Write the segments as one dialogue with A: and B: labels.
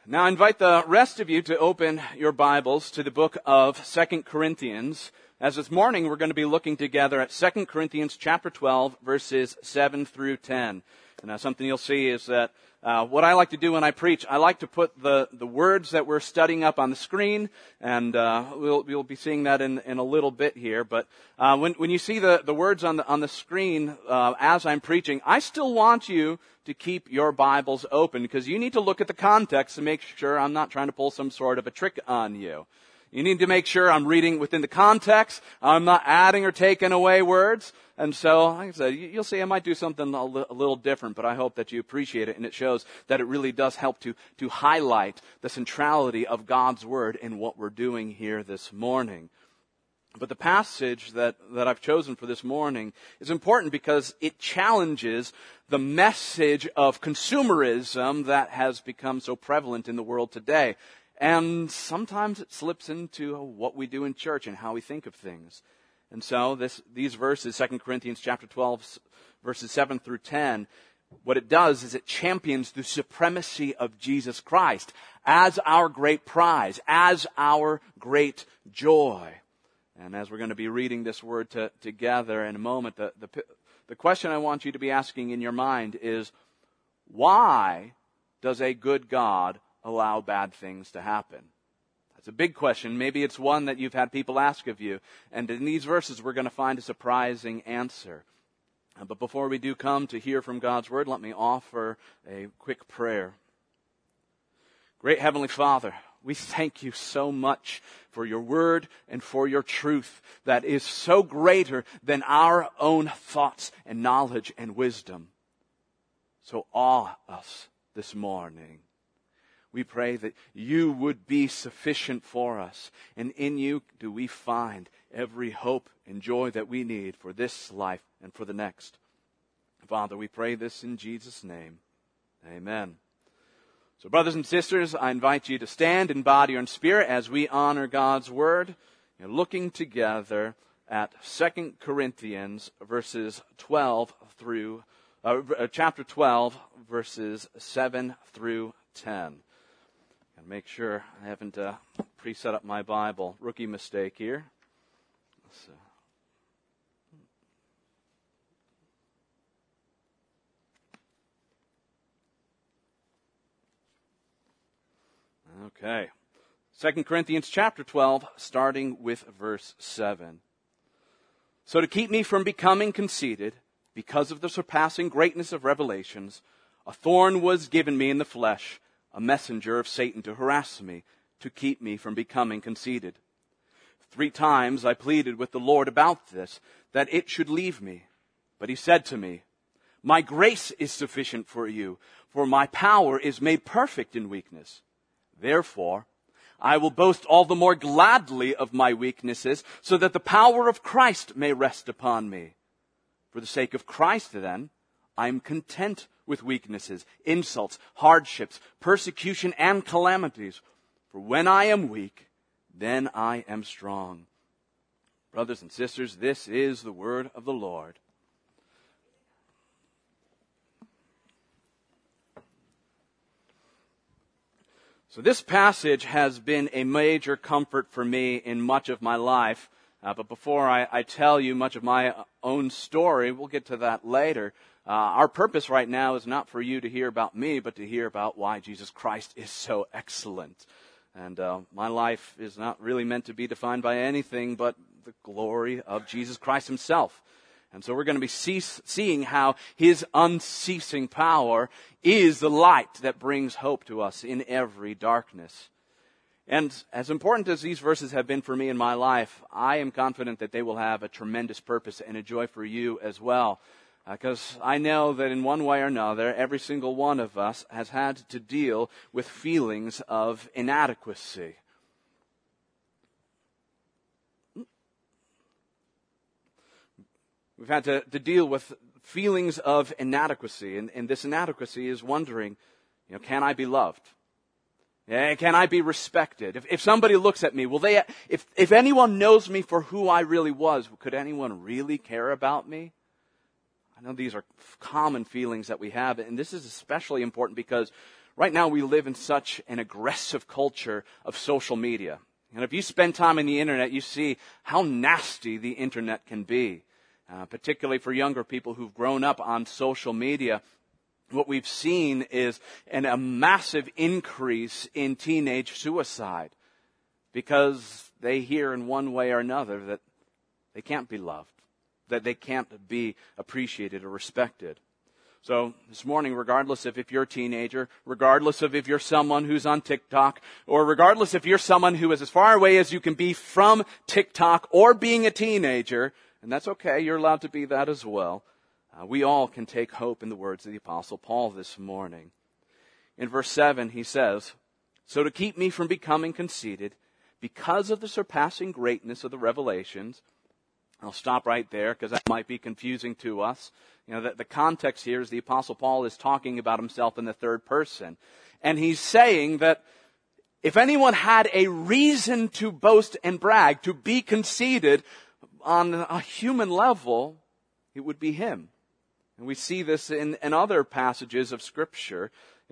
A: Now I invite the rest of you to open your Bibles to the book of 2 Corinthians. As this morning we're going to be looking together at 2 Corinthians chapter 12, verses 7 through 10. And something you'll see is that what I like to do when I preach, I like to put the words that we're studying up on the screen, and we'll be seeing that in a little bit here. But when you see the words on the screen as I'm preaching, I still want you to keep your Bibles open, because you need to look at the context to make sure I'm not trying to pull some sort of a trick on you. You need to make sure I'm reading within the context. I'm not adding or taking away words. And so, like I said, you'll see I might do something a little different, but I hope that you appreciate it, and it shows that it really does help to highlight the centrality of God's Word in what we're doing here this morning. But the passage that I've chosen for this morning is important because it challenges the message of consumerism that has become so prevalent in the world today. And sometimes it slips into what we do in church and how we think of things. And so these verses, 2 Corinthians chapter 12, verses 7 through 10, what it does is it champions the supremacy of Jesus Christ as our great prize, as our great joy. And as we're going to be reading this word together in a moment, the question I want you to be asking in your mind is, why does a good God allow bad things to happen? That's a big question. Maybe it's one that you've had people ask of you. And in these verses, we're going to find a surprising answer. But before we do come to hear from God's Word, let me offer a quick prayer. Great Heavenly Father, we thank you so much for your Word and for your truth that is so greater than our own thoughts and knowledge and wisdom. So awe us this morning. We pray that you would be sufficient for us, and in you do we find every hope and joy that we need for this life and for the next. Father, we pray this in Jesus' name. Amen. So brothers and sisters, I invite you to stand in body or in spirit as we honor God's Word, looking together at 2 Corinthians chapter 12, verses 7 through 10. And make sure I haven't pre-set up my Bible. Rookie mistake here. Okay. 2 Corinthians chapter 12, starting with verse 7. So to keep me from becoming conceited, because of the surpassing greatness of revelations, a thorn was given me in the flesh, a messenger of Satan to harass me, to keep me from becoming conceited. 3 times I pleaded with the Lord about this, that it should leave me. But he said to me, my grace is sufficient for you, for my power is made perfect in weakness. Therefore, I will boast all the more gladly of my weaknesses, so that the power of Christ may rest upon me. For the sake of Christ, then, I am content with weaknesses, insults, hardships, persecution, and calamities. For when I am weak, then I am strong. Brothers and sisters, this is the word of the Lord. So this passage has been a major comfort for me in much of my life. But before I tell you much of my own story, we'll get to that later. Our purpose right now is not for you to hear about me, but to hear about why Jesus Christ is so excellent. And my life is not really meant to be defined by anything but the glory of Jesus Christ himself. And so we're going to be seeing how his unceasing power is the light that brings hope to us in every darkness. And as important as these verses have been for me in my life, I am confident that they will have a tremendous purpose and a joy for you as well. Because I know that in one way or another, every single one of us has had to deal with feelings of inadequacy. We've had to deal with feelings of inadequacy. And this inadequacy is wondering, can I be loved? Can I be respected? If somebody looks at me, will they? If anyone knows me for who I really was, could anyone really care about me? I know these are common feelings that we have, and this is especially important because right now we live in such an aggressive culture of social media. And if you spend time on the internet, you see how nasty the internet can be, particularly for younger people who've grown up on social media. What we've seen is a massive increase in teenage suicide because they hear in one way or another that they can't be loved, that they can't be appreciated or respected. So this morning, regardless of if you're a teenager, regardless of if you're someone who's on TikTok, or regardless if you're someone who is as far away as you can be from TikTok or being a teenager, and that's okay, you're allowed to be that as well, we all can take hope in the words of the Apostle Paul this morning. In verse 7, he says, "So to keep me from becoming conceited, because of the surpassing greatness of the revelations," I'll stop right there because that might be confusing to us. You know, the context here is the Apostle Paul is talking about himself in the third person. And he's saying that if anyone had a reason to boast and brag, to be conceited on a human level, it would be him. And we see this in other passages of Scripture,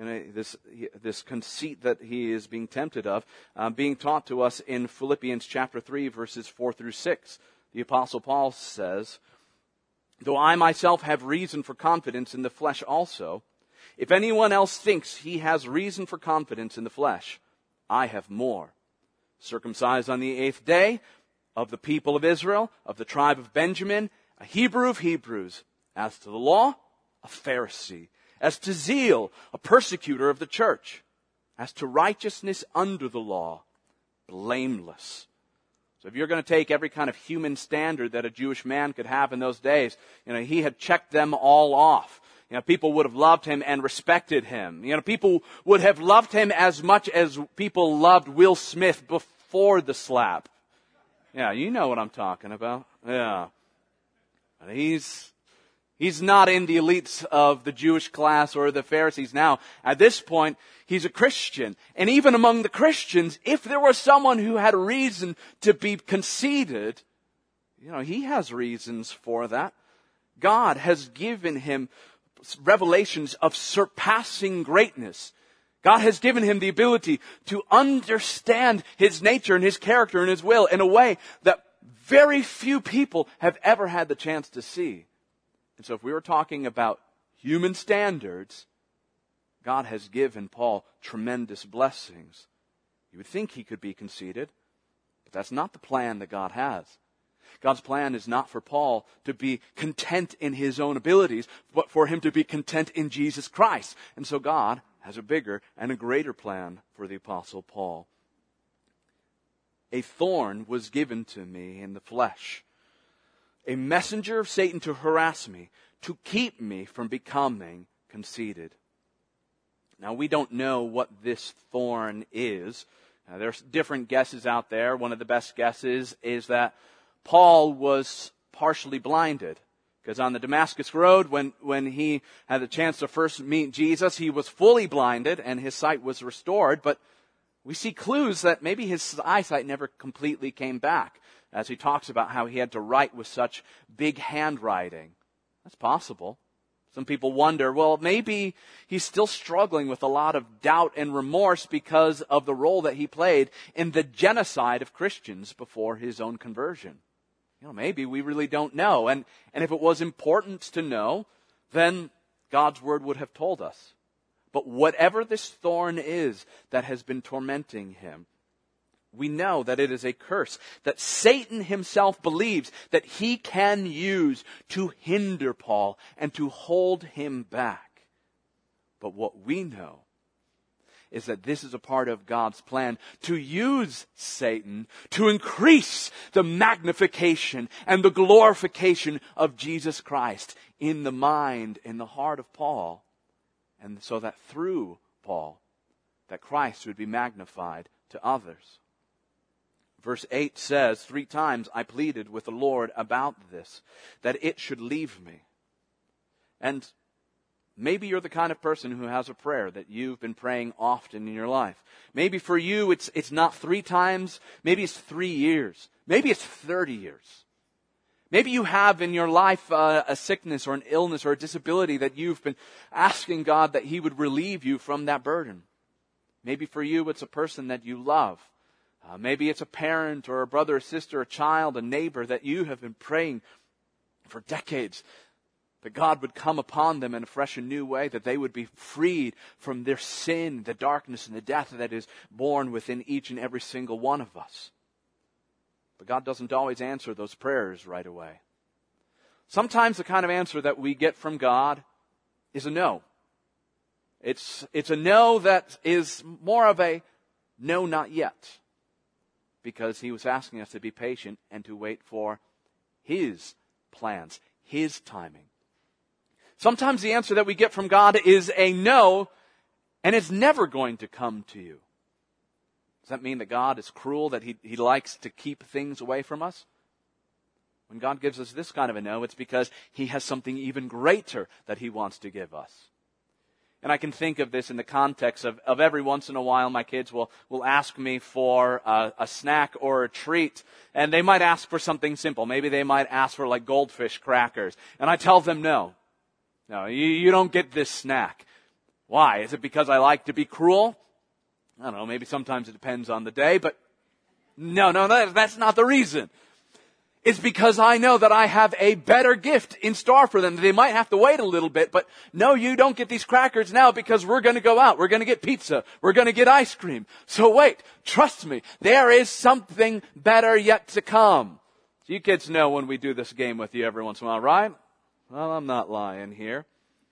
A: this conceit that he is being tempted of, being taught to us in Philippians chapter 3, verses 4 through 6. The Apostle Paul says, "Though I myself have reason for confidence in the flesh also, if anyone else thinks he has reason for confidence in the flesh, I have more. Circumcised on the 8th day, of the people of Israel, of the tribe of Benjamin, a Hebrew of Hebrews, as to the law, a Pharisee, as to zeal, a persecutor of the church, as to righteousness under the law, blameless." So if you're going to take every kind of human standard that a Jewish man could have in those days, he had checked them all off. People would have loved him and respected him. People would have loved him as much as people loved Will Smith before the slap. Yeah, you know what I'm talking about. Yeah. He's not in the elites of the Jewish class or the Pharisees now. At this point, he's a Christian. And even among the Christians, if there was someone who had a reason to be conceited, he has reasons for that. God has given him revelations of surpassing greatness. God has given him the ability to understand his nature and his character and his will in a way that very few people have ever had the chance to see. And so if we were talking about human standards, God has given Paul tremendous blessings. You would think he could be conceited, but that's not the plan that God has. God's plan is not for Paul to be content in his own abilities, but for him to be content in Jesus Christ. And so God has a bigger and a greater plan for the Apostle Paul. "A thorn was given to me in the flesh, a messenger of Satan to harass me, to keep me from becoming conceited." Now, we don't know what this thorn is. There's different guesses out there. One of the best guesses is that Paul was partially blinded. Because on the Damascus Road, when he had the chance to first meet Jesus, he was fully blinded and his sight was restored. But we see clues that maybe his eyesight never completely came back, as he talks about how he had to write with such big handwriting. That's possible. Some people wonder, well, maybe he's still struggling with a lot of doubt and remorse because of the role that he played in the genocide of Christians before his own conversion. Maybe we really don't know. And if it was important to know, then God's word would have told us. But whatever this thorn is that has been tormenting him, we know that it is a curse that Satan himself believes that he can use to hinder Paul and to hold him back. But what we know is that this is a part of God's plan to use Satan to increase the magnification and the glorification of Jesus Christ in the mind, in the heart of Paul. And so that through Paul, that Christ would be magnified to others. Verse 8 says, 3 times I pleaded with the Lord about this, that it should leave me. And maybe you're the kind of person who has a prayer that you've been praying often in your life. Maybe for you it's not 3 times, maybe it's 3 years, maybe it's 30 years. Maybe you have in your life a sickness or an illness or a disability that you've been asking God that He would relieve you from that burden. Maybe for you it's a person that you love. Maybe it's a parent or a brother, a sister, a child, a neighbor that you have been praying for decades that God would come upon them in a fresh and new way, that they would be freed from their sin, the darkness and the death that is born within each and every single one of us. But God doesn't always answer those prayers right away. Sometimes the kind of answer that we get from God is a no. It's a no that is more of a no, not yet. Because He was asking us to be patient and to wait for His plans, His timing. Sometimes the answer that we get from God is a no, and it's never going to come to you. Does that mean that God is cruel, that He likes to keep things away from us? When God gives us this kind of a no, it's because He has something even greater that He wants to give us. And I can think of this in the context of every once in a while my kids will ask me for a snack or a treat. And they might ask for something simple. Maybe they might ask for like goldfish crackers. And I tell them no. No, you don't get this snack. Why? Is it because I like to be cruel? I don't know, maybe sometimes it depends on the day, but no, that's not the reason. It's because I know that I have a better gift in store for them. They might have to wait a little bit, but no, you don't get these crackers now because we're going to go out. We're going to get pizza. We're going to get ice cream. So wait, trust me, there is something better yet to come. So you kids know when we do this game with you every once in a while, right? Well, I'm not lying here.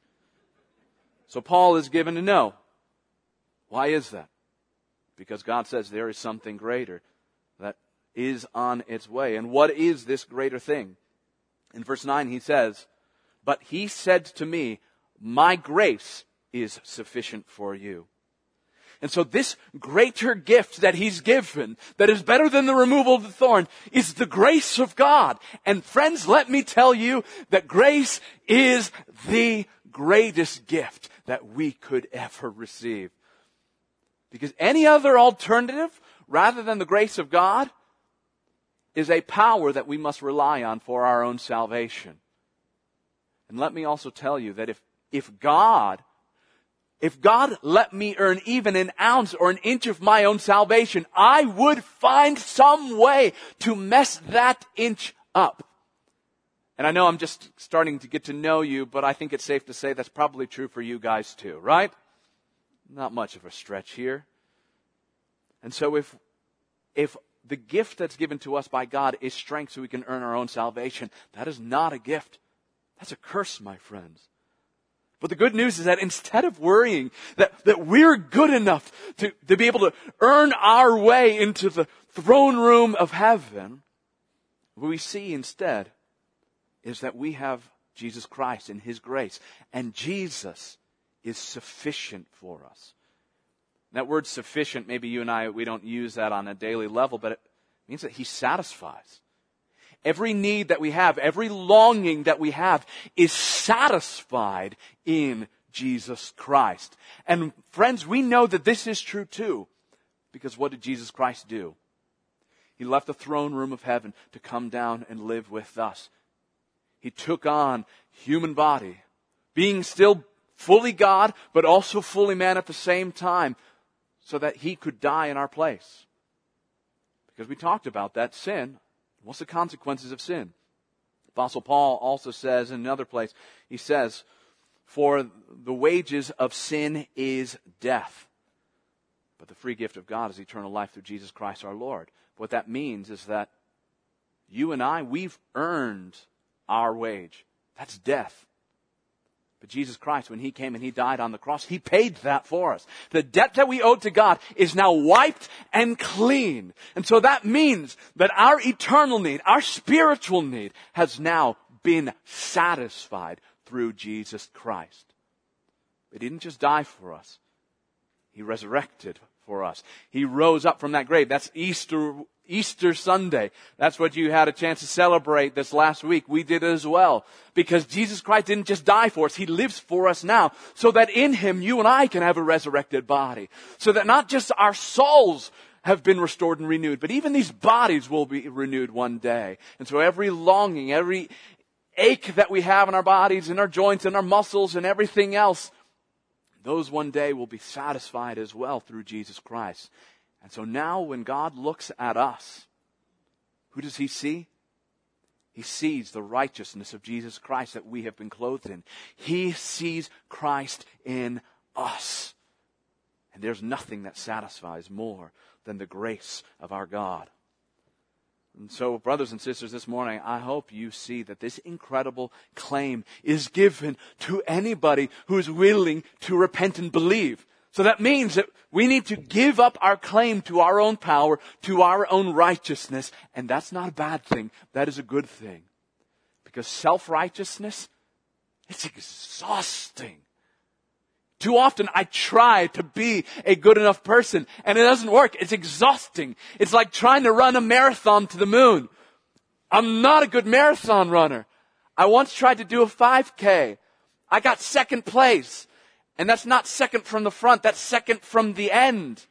A: So Paul is given a no. Why is that? Because God says there is something greater that is on its way. And what is this greater thing? In verse 9 he says, "But He said to me, my grace is sufficient for you." And so this greater gift that He's given, that is better than the removal of the thorn, is the grace of God. And friends, let me tell you that grace is the greatest gift that we could ever receive. Because any other alternative, rather than the grace of God, is a power that we must rely on for our own salvation. And let me also tell you that if God let me earn even an ounce or an inch of my own salvation, I would find some way to mess that inch up. And I know I'm just starting to get to know you, but I think it's safe to say that's probably true for you guys too, right? Not much of a stretch here. And so if the gift that's given to us by God is strength so we can earn our own salvation, that is not a gift. That's a curse, my friends. But the good news is that instead of worrying that we're good enough to be able to earn our way into the throne room of heaven, what we see instead is that we have Jesus Christ and His grace. And Jesus is sufficient for us. That word sufficient, maybe you and I, we don't use that on a daily level, but it means that He satisfies. Every need that we have, every longing that we have is satisfied in Jesus Christ. And friends, we know that this is true too, because what did Jesus Christ do? He left the throne room of heaven to come down and live with us. He took on human body, being still fully God, but also fully man at the same time, so that He could die in our place. Because we talked about that sin. What's the consequences of sin? Apostle Paul also says in another place, he says, "For the wages of sin is death, but the free gift of God is eternal life through Jesus Christ our Lord." What that means is that you and I, we've earned our wage. That's death. But Jesus Christ, when He came and He died on the cross, He paid that for us. The debt that we owed to God is now wiped and clean. And so that means that our eternal need, our spiritual need, has now been satisfied through Jesus Christ. He didn't just die for us. He resurrected for us. He rose up from that grave. That's Easter Sunday. That's what you had a chance to celebrate this last week. We did as well. Because Jesus Christ didn't just die for us. He lives for us now. So that in Him, you and I can have a resurrected body. So that not just our souls have been restored and renewed, but even these bodies will be renewed one day. And so every longing, every ache that we have in our bodies, in our joints, in our muscles, and everything else, those one day will be satisfied as well through Jesus Christ. And so now when God looks at us, who does He see? He sees the righteousness of Jesus Christ that we have been clothed in. He sees Christ in us. And there's nothing that satisfies more than the grace of our God. And so, brothers and sisters, this morning, I hope you see that this incredible claim is given to anybody who is willing to repent and believe. So that means that we need to give up our claim to our own power, to our own righteousness. And that's not a bad thing. That is a good thing. Because self-righteousness, it's exhausting. Too often I try to be a good enough person and it doesn't work. It's exhausting. It's like trying to run a marathon to the moon. I'm not a good marathon runner. I once tried to do a 5K. I got second place. And that's not second from the front, that's second from the end.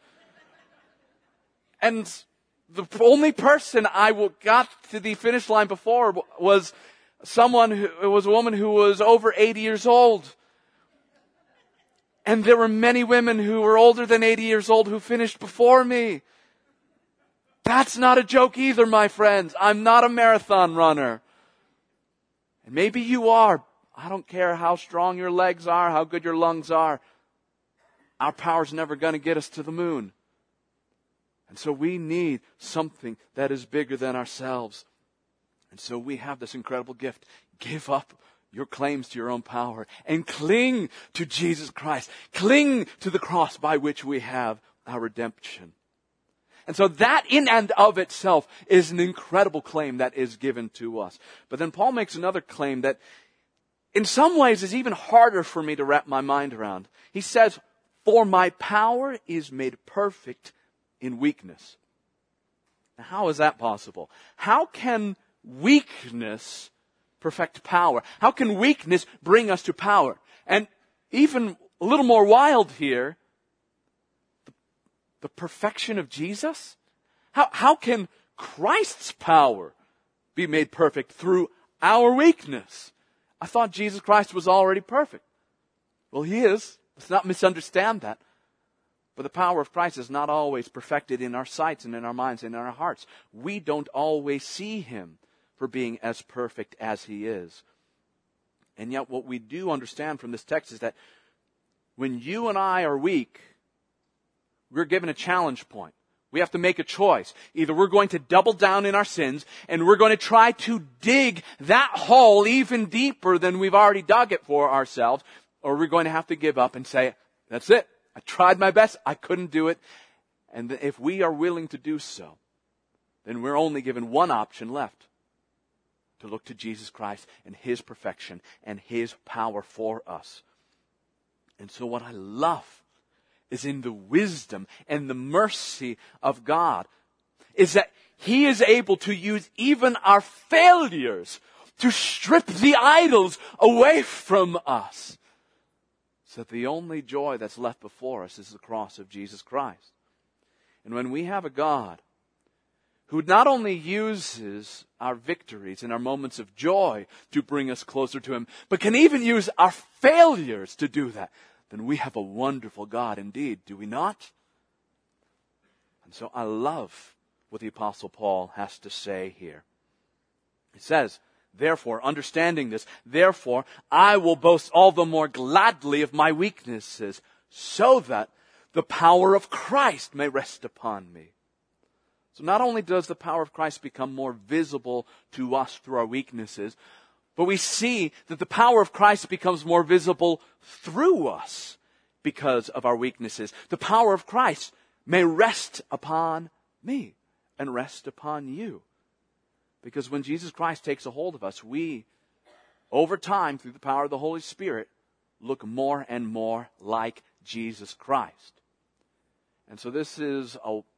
A: And the only person I got to the finish line before was a woman who was over 80 years old. And there were many women who were older than 80 years old who finished before me. That's not a joke either, my friends. I'm not a marathon runner. And maybe you are. I don't care how strong your legs are, how good your lungs are. Our power's never going to get us to the moon. And so we need something that is bigger than ourselves. And so we have this incredible gift. Give up your claims to your own power and cling to Jesus Christ. Cling to the cross by which we have our redemption. And so that in and of itself is an incredible claim that is given to us. But then Paul makes another claim that in some ways is even harder for me to wrap my mind around. He says, "For my power is made perfect in weakness." Now, how is that possible? How can weakness perfect power? How can weakness bring us to power? And even a little more wild here, the perfection of Jesus? How can Christ's power be made perfect through our weakness? I thought Jesus Christ was already perfect. Well, He is. Let's not misunderstand that. But the power of Christ is not always perfected in our sights and in our minds and in our hearts. We don't always see Him for being as perfect as He is. And yet what we do understand from this text is that when you and I are weak, we're given a challenge point. We have to make a choice. Either we're going to double down in our sins and we're going to try to dig that hole even deeper than we've already dug it for ourselves, or we're going to have to give up and say, that's it. I tried my best. I couldn't do it. And if we are willing to do so, then we're only given one option left: to look to Jesus Christ and His perfection and His power for us. And so what I love is in the wisdom and the mercy of God is that He is able to use even our failures to strip the idols away from us, so that the only joy that's left before us is the cross of Jesus Christ. And when we have a God who not only uses our victories and our moments of joy to bring us closer to Him, but can even use our failures to do that, then we have a wonderful God indeed, do we not? And so I love what the Apostle Paul has to say here. He says, therefore, understanding this, therefore, I will boast all the more gladly of my weaknesses, so that the power of Christ may rest upon me. So not only does the power of Christ become more visible to us through our weaknesses, but we see that the power of Christ becomes more visible through us because of our weaknesses. The power of Christ may rest upon me and rest upon you. Because when Jesus Christ takes a hold of us, we, over time, through the power of the Holy Spirit, look more and more like Jesus Christ. And so this is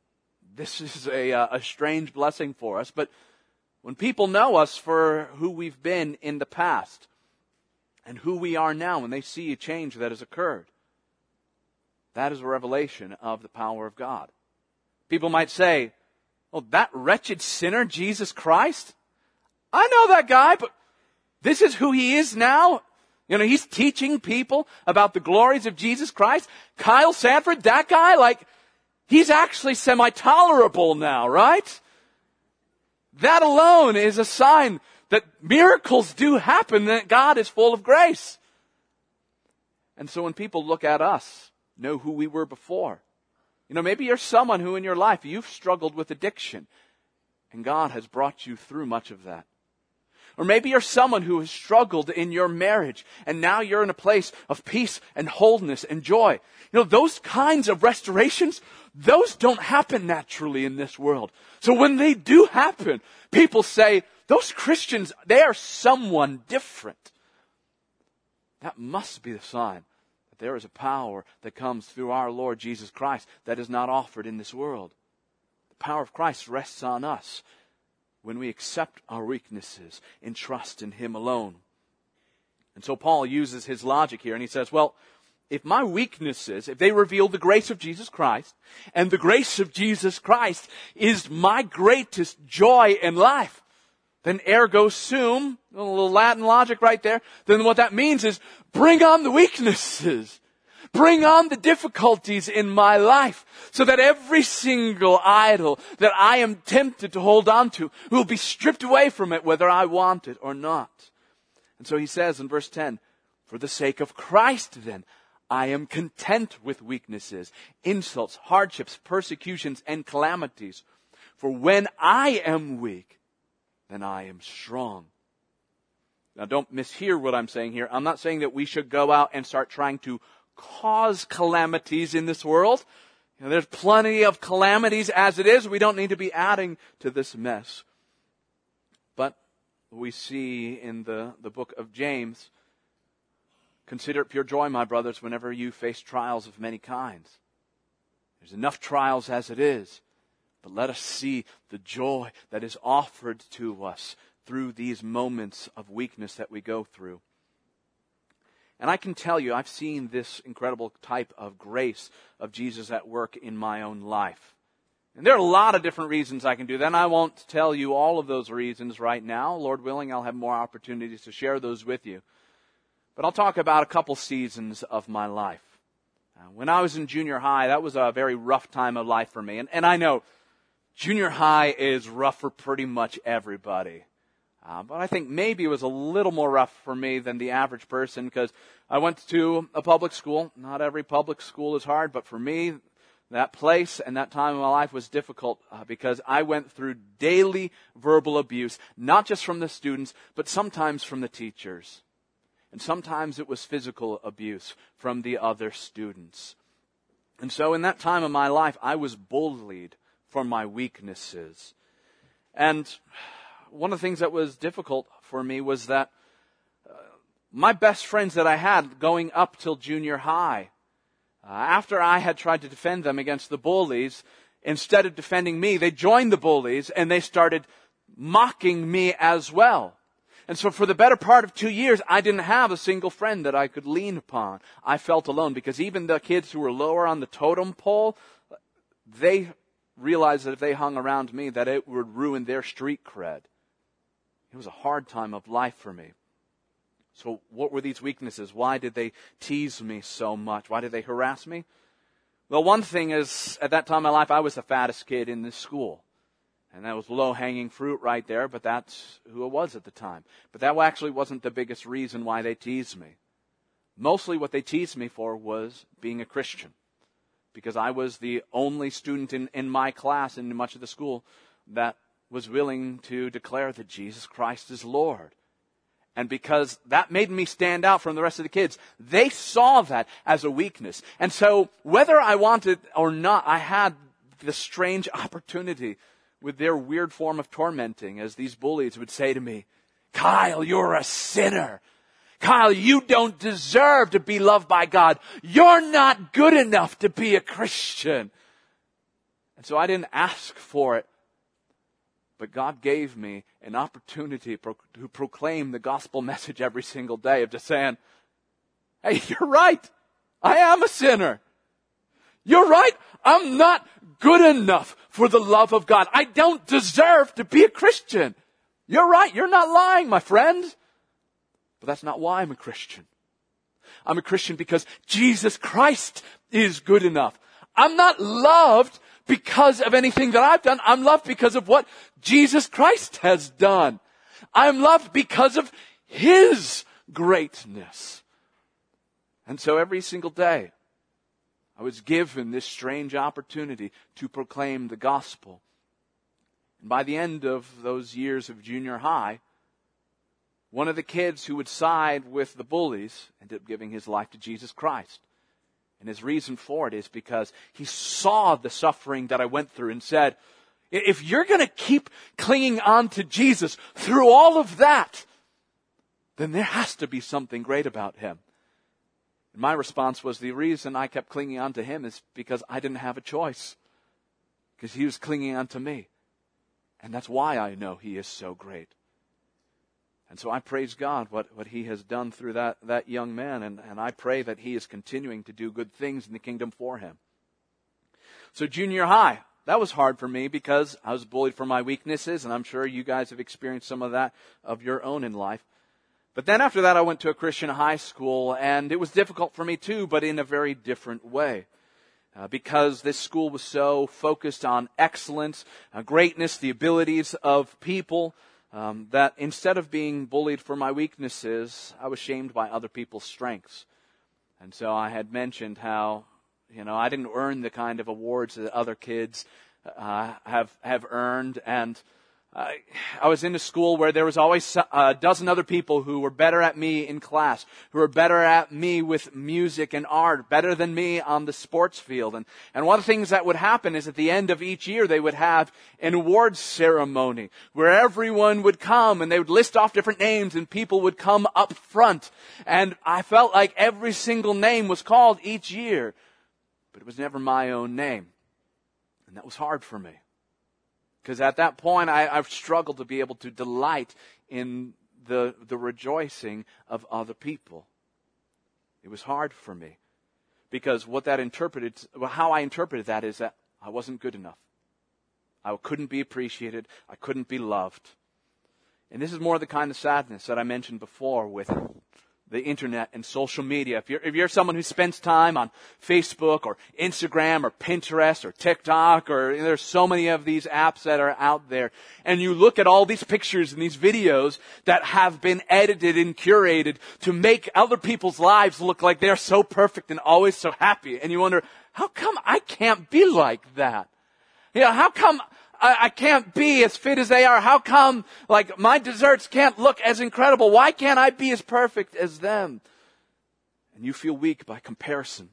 A: a strange blessing for us, but when people know us for who we've been in the past and who we are now, when they see a change that has occurred, that is a revelation of the power of God. People might say, "Oh, that wretched sinner, Jesus Christ? I know that guy, but this is who he is now. You know, he's teaching people about the glories of Jesus Christ. Kyle Sanford, that guy, he's actually semi-tolerable now, right?" That alone is a sign that miracles do happen, that God is full of grace. And so when people look at us, know who we were before. You know, maybe you're someone who in your life, you've struggled with addiction, and God has brought you through much of that. Or maybe you're someone who has struggled in your marriage, and now you're in a place of peace and wholeness and joy. You know, those kinds of restorations, those don't happen naturally in this world. So when they do happen, people say, those Christians, they are someone different. That must be the sign that there is a power that comes through our Lord Jesus Christ that is not offered in this world. The power of Christ rests on us when we accept our weaknesses and trust in Him alone. And so Paul uses his logic here, and he says, well, if my weaknesses, if they reveal the grace of Jesus Christ, and the grace of Jesus Christ is my greatest joy in life, then ergo sum, a little Latin logic right there, then what that means is bring on the weaknesses. Bring on the difficulties in my life so that every single idol that I am tempted to hold on to will be stripped away from it whether I want it or not. And so he says in verse 10, for the sake of Christ then, I am content with weaknesses, insults, hardships, persecutions, and calamities. For when I am weak, then I am strong. Now don't mishear what I'm saying here. I'm not saying that we should go out and start trying to cause calamities in this world. You know, there's plenty of calamities as it is. We don't need to be adding to this mess. But we see in the book of James, consider it pure joy, my brothers, whenever you face trials of many kinds. There's enough trials as it is. But let us see the joy that is offered to us through these moments of weakness that we go through. And I can tell you, I've seen this incredible type of grace of Jesus at work in my own life. And there are a lot of different reasons I can do that, and I won't tell you all of those reasons right now. Lord willing, I'll have more opportunities to share those with you. But I'll talk about a couple seasons of my life. When I was in junior high, that was a very rough time of life for me. And I know junior high is rough for pretty much everybody. But I think maybe it was a little more rough for me than the average person because I went to a public school. Not every public school is hard, but for me, that place and that time of my life was difficult because I went through daily verbal abuse, not just from the students, but sometimes from the teachers. And sometimes it was physical abuse from the other students. And so in that time of my life, I was bullied for my weaknesses. And one of the things that was difficult for me was that my best friends that I had going up till junior high, after I had tried to defend them against the bullies, instead of defending me, they joined the bullies and they started mocking me as well. And so for the better part of 2 years, I didn't have a single friend that I could lean upon. I felt alone because even the kids who were lower on the totem pole, they realized that if they hung around me, that it would ruin their street cred. It was a hard time of life for me. So what were these weaknesses? Why did they tease me so much? Why did they harass me? Well, one thing is, at that time in my life, I was the fattest kid in this school. And that was low-hanging fruit right there, but that's who it was at the time. But that actually wasn't the biggest reason why they teased me. Mostly what they teased me for was being a Christian. Because I was the only student in my class and in much of the school that was willing to declare that Jesus Christ is Lord. And because that made me stand out from the rest of the kids, they saw that as a weakness. And so whether I wanted or not, I had this strange opportunity with their weird form of tormenting, as these bullies would say to me, Kyle, you're a sinner. Kyle, you don't deserve to be loved by God. You're not good enough to be a Christian. And so I didn't ask for it. But God gave me an opportunity to proclaim the gospel message every single day of just saying, hey, you're right. I am a sinner. You're right. I'm not good enough for the love of God. I don't deserve to be a Christian. You're right. You're not lying, my friend. But that's not why I'm a Christian. I'm a Christian because Jesus Christ is good enough. I'm not loved because of anything that I've done. I'm loved because of what Jesus Christ has done. I'm loved because of His greatness. And so every single day, I was given this strange opportunity to proclaim the gospel. And by the end of those years of junior high, one of the kids who would side with the bullies ended up giving his life to Jesus Christ. And his reason for it is because he saw the suffering that I went through and said, if you're going to keep clinging on to Jesus through all of that, then there has to be something great about Him. And my response was, the reason I kept clinging on to Him is because I didn't have a choice. Because He was clinging on to me. And that's why I know He is so great. And so I praise God what He has done through that young man. And I pray that he is continuing to do good things in the kingdom for Him. So junior high, that was hard for me because I was bullied for my weaknesses. And I'm sure you guys have experienced some of that of your own in life. But then after that, I went to a Christian high school. And it was difficult for me too, but in a very different way. Because this school was so focused on excellence, greatness, the abilities of people, that instead of being bullied for my weaknesses, I was shamed by other people's strengths. And so I had mentioned how, I didn't earn the kind of awards that other kids have earned. And I was in a school where there was always a dozen other people who were better at me in class, who were better at me with music and art, better than me on the sports field. And one of the things that would happen is at the end of each year, they would have an awards ceremony where everyone would come and they would list off different names and people would come up front. And I felt like every single name was called each year, but it was never my own name. And that was hard for me. Because at that point, I've struggled to be able to delight in the rejoicing of other people. It was hard for me. Because how I interpreted that is that I wasn't good enough. I couldn't be appreciated. I couldn't be loved. And this is more the kind of sadness that I mentioned before with the internet and social media. If you're someone who spends time on Facebook or Instagram or Pinterest or TikTok, or there's so many of these apps that are out there, and you look at all these pictures and these videos that have been edited and curated to make other people's lives look like they're so perfect and always so happy, and you wonder, how come I can't be like that? How come I can't be as fit as they are? How come, my desserts can't look as incredible? Why can't I be as perfect as them? And you feel weak by comparison.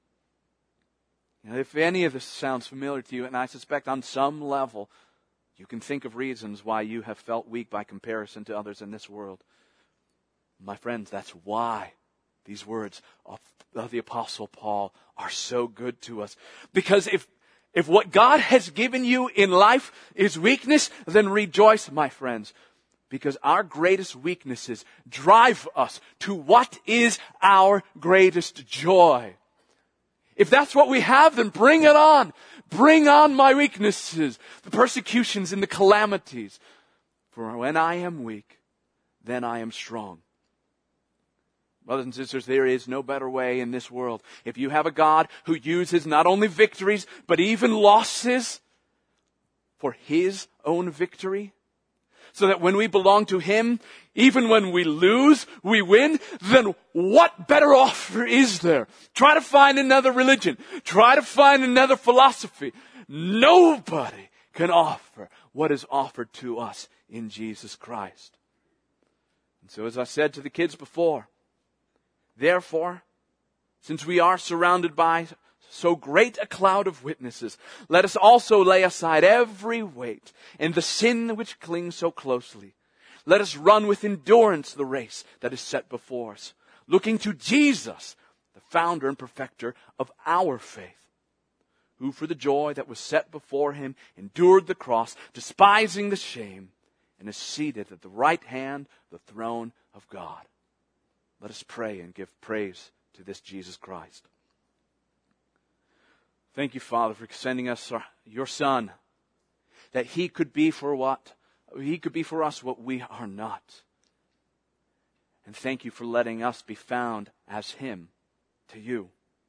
A: If any of this sounds familiar to you, and I suspect on some level, you can think of reasons why you have felt weak by comparison to others in this world. My friends, that's why these words of the Apostle Paul are so good to us. Because if what God has given you in life is weakness, then rejoice, my friends. Because our greatest weaknesses drive us to what is our greatest joy. If that's what we have, then bring it on. Bring on my weaknesses, the persecutions and the calamities. For when I am weak, then I am strong. Brothers and sisters, there is no better way in this world. If you have a God who uses not only victories, but even losses for His own victory, so that when we belong to Him, even when we lose, we win, then what better offer is there? Try to find another religion. Try to find another philosophy. Nobody can offer what is offered to us in Jesus Christ. And so as I said to the kids before, therefore, since we are surrounded by so great a cloud of witnesses, let us also lay aside every weight and the sin which clings so closely. Let us run with endurance the race that is set before us, looking to Jesus, the founder and perfecter of our faith, who for the joy that was set before Him endured the cross, despising the shame, and is seated at the right hand of the throne of God. Let us pray and give praise to this Jesus Christ. Thank you, Father, for sending us your Son, that He could be for us what we are not. And thank you for letting us be found as Him to you.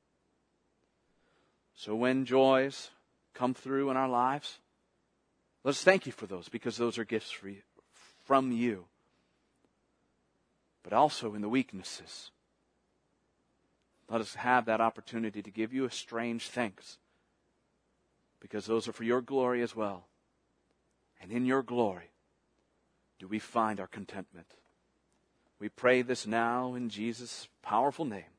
A: So when joys come through in our lives, let us thank you for those, because those are gifts from you. But also in the weaknesses, let us have that opportunity to give you a strange thanks, because those are for your glory as well. And in your glory do we find our contentment. We pray this now in Jesus' powerful name.